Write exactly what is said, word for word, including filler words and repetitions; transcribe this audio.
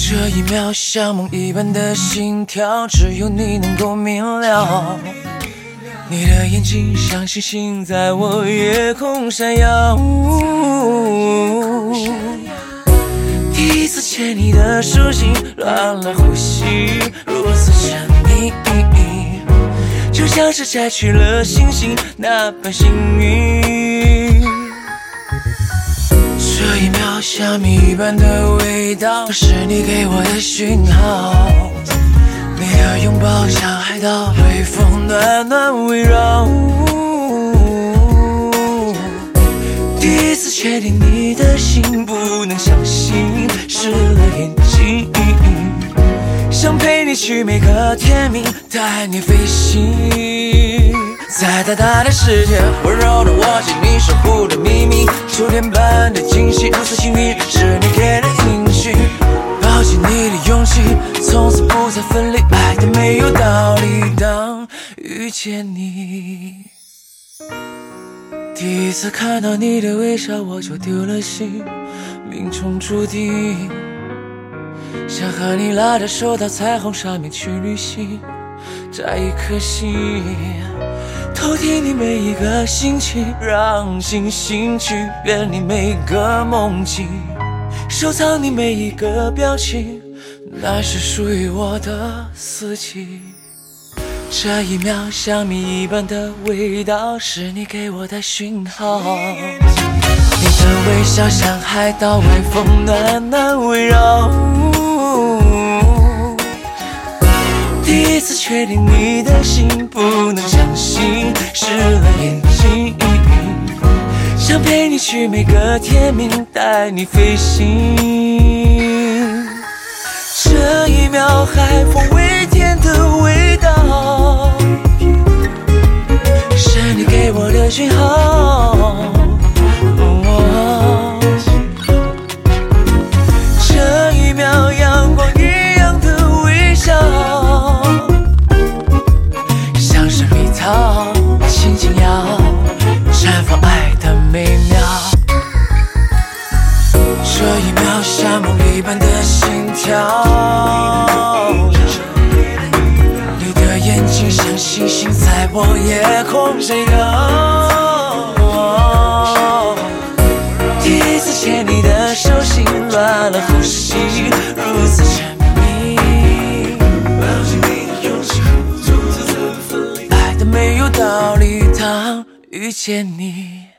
这一秒像梦一般的心跳，只有你能够明了。你的眼睛像星星在我夜空闪耀，第一次牵你的手心，乱了呼吸，如此沉迷，就像是摘去了星星那般幸运。这一秒像蜜一般的味道，是你给我的讯号。你的拥抱像海岛，微风暖暖围绕。第一次确定你的心，不能相信，湿了眼睛。想陪你去每个天明，带你飞行。在大大的世界，温柔的握紧你守护的秘密，秋天般的惊喜，如此幸运，是你给的应许。抱紧你的勇气，从此不再分离，爱的没有道理。当遇见你，第一次看到你的微笑，我就丢了心，命中注定。想和你拉着手到彩虹上面去旅行，摘一颗心，偷听你每一个心情，让星星去圆你每个梦境，收藏你每一个表情，那是属于我的四季。这一秒像蜜一般的味道，是你给我的讯号。你的微笑像海岛，微风暖暖围绕。第一次确定你的心，不能相信，湿了眼睛。想陪你去每个天明，带你飞行。这一秒海风微甜的味道，是你给我的讯号。哦，这一秒阳光一样的微笑，像是蜜桃轻轻摇，绽放爱的美妙。这一秒像梦一般的心跳，你的眼睛像星星在我夜空闪耀。第一次牵你的手心，乱了呼吸，如此沉迷。爱的没有道理，当遇见你。